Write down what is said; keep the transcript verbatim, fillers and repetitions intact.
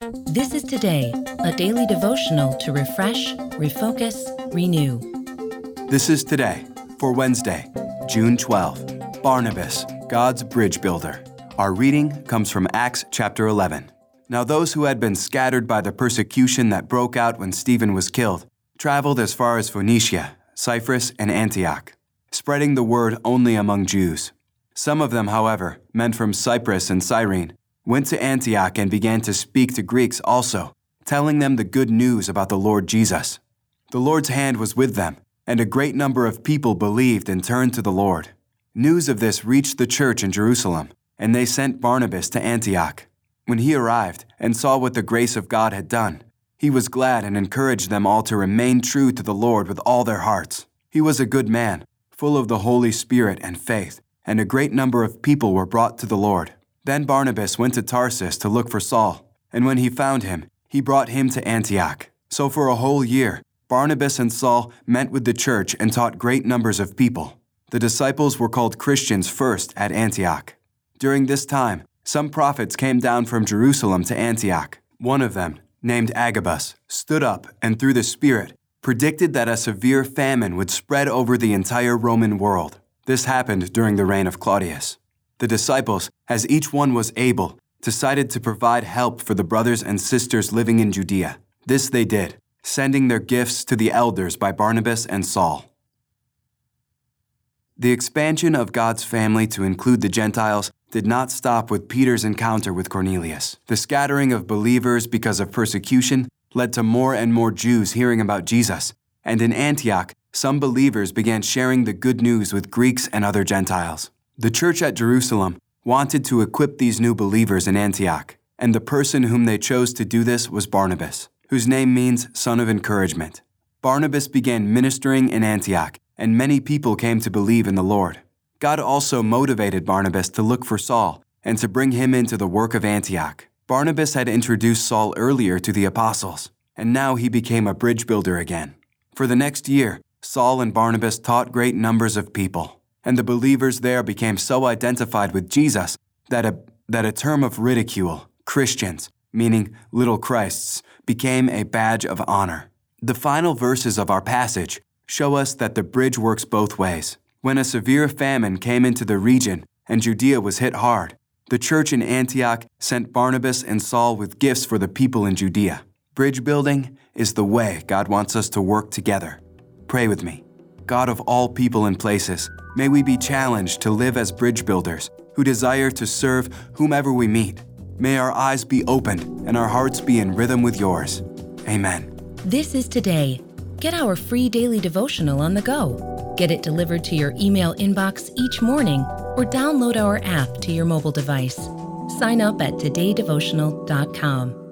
This is Today, a daily devotional to refresh, refocus, renew. This is Today for Wednesday, June twelfth. Barnabas, God's bridge builder. Our reading comes from Acts chapter eleven. Now those who had been scattered by the persecution that broke out when Stephen was killed traveled as far as Phoenicia, Cyprus, and Antioch, spreading the word only among Jews. Some of them, however, men from Cyprus and Cyrene, went to Antioch and began to speak to Greeks also, telling them the good news about the Lord Jesus. The Lord's hand was with them, and a great number of people believed and turned to the Lord. News of this reached the church in Jerusalem, and they sent Barnabas to Antioch. When he arrived and saw what the grace of God had done, he was glad and encouraged them all to remain true to the Lord with all their hearts. He was a good man, full of the Holy Spirit and faith, and a great number of people were brought to the Lord. Then Barnabas went to Tarsus to look for Saul, and when he found him, he brought him to Antioch. So for a whole year, Barnabas and Saul met with the church and taught great numbers of people. The disciples were called Christians first at Antioch. During this time, some prophets came down from Jerusalem to Antioch. One of them, named Agabus, stood up and through the Spirit predicted that a severe famine would spread over the entire Roman world. This happened during the reign of Claudius. The disciples, as each one was able, decided to provide help for the brothers and sisters living in Judea. This they did, sending their gifts to the elders by Barnabas and Saul. The expansion of God's family to include the Gentiles did not stop with Peter's encounter with Cornelius. The scattering of believers because of persecution led to more and more Jews hearing about Jesus, and in Antioch, some believers began sharing the good news with Greeks and other Gentiles. The church at Jerusalem wanted to equip these new believers in Antioch, and the person whom they chose to do this was Barnabas, whose name means son of encouragement. Barnabas began ministering in Antioch, and many people came to believe in the Lord. God also motivated Barnabas to look for Saul and to bring him into the work of Antioch. Barnabas had introduced Saul earlier to the apostles, and now he became a bridge builder again. For the next year, Saul and Barnabas taught great numbers of people, and the believers there became so identified with Jesus that a, that a term of ridicule, Christians, meaning little Christs, became a badge of honor. The final verses of our passage show us that the bridge works both ways. When a severe famine came into the region and Judea was hit hard, the church in Antioch sent Barnabas and Saul with gifts for the people in Judea. Bridge building is the way God wants us to work together. Pray with me. God of all people and places, may we be challenged to live as bridge builders who desire to serve whomever we meet. May our eyes be opened and our hearts be in rhythm with yours. Amen. This is Today. Get our free daily devotional on the go. Get it delivered to your email inbox each morning or download our app to your mobile device. Sign up at today devotional dot com.